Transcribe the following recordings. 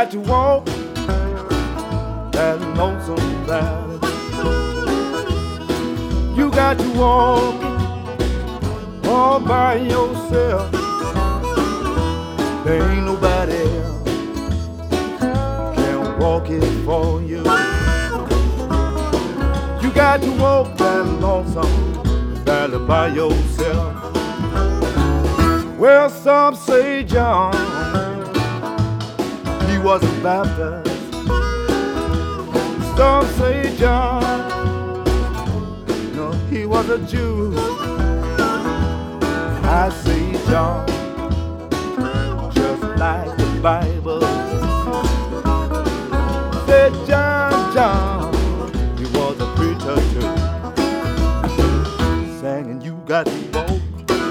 got to walk that lonesome valley. You got to walk it all by yourself. There ain't nobody else can walk it for you. You got to walk that lonesome valley by yourself. Well, some say John, he wasn't baptized. Some say John, no, he was a Jew. I say John, just like the Bible said. John, he was a preacher too, singing you got to walk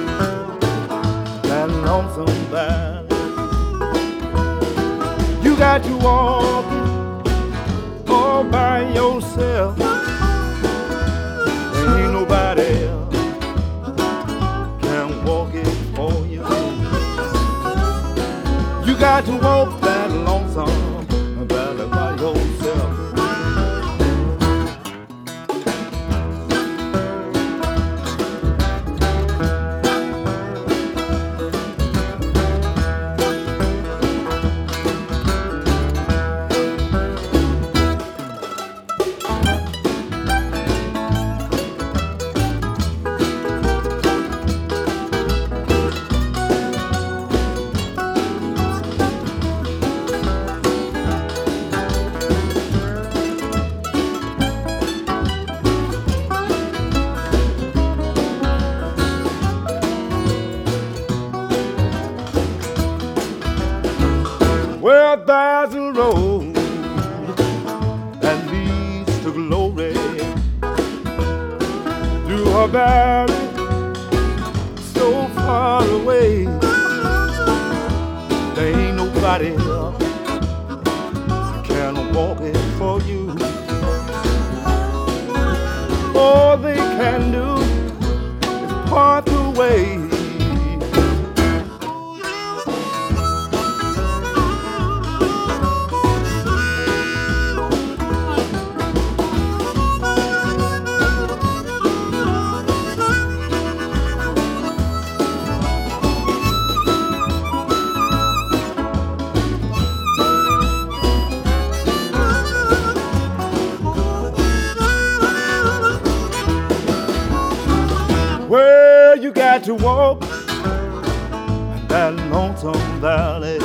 that lonesome valley. You got to walk all by yourself. There ain't nobody else can walk it for you. You got to walk that lonesome valley by yourself. Well, there's a road that leads to glory, through a valley so far away. There ain't nobody else can walk it for you. All they can do is part the way. Well, you got to walk that lonesome valley.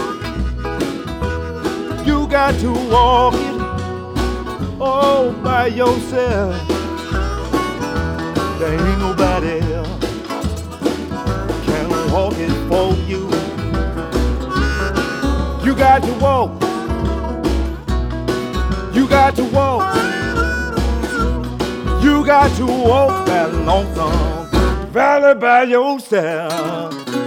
You got to walk it all by yourself. There ain't nobody else can walk it for you. You got to walk. You got to walk. You got to walk that lonesome valley by yourself.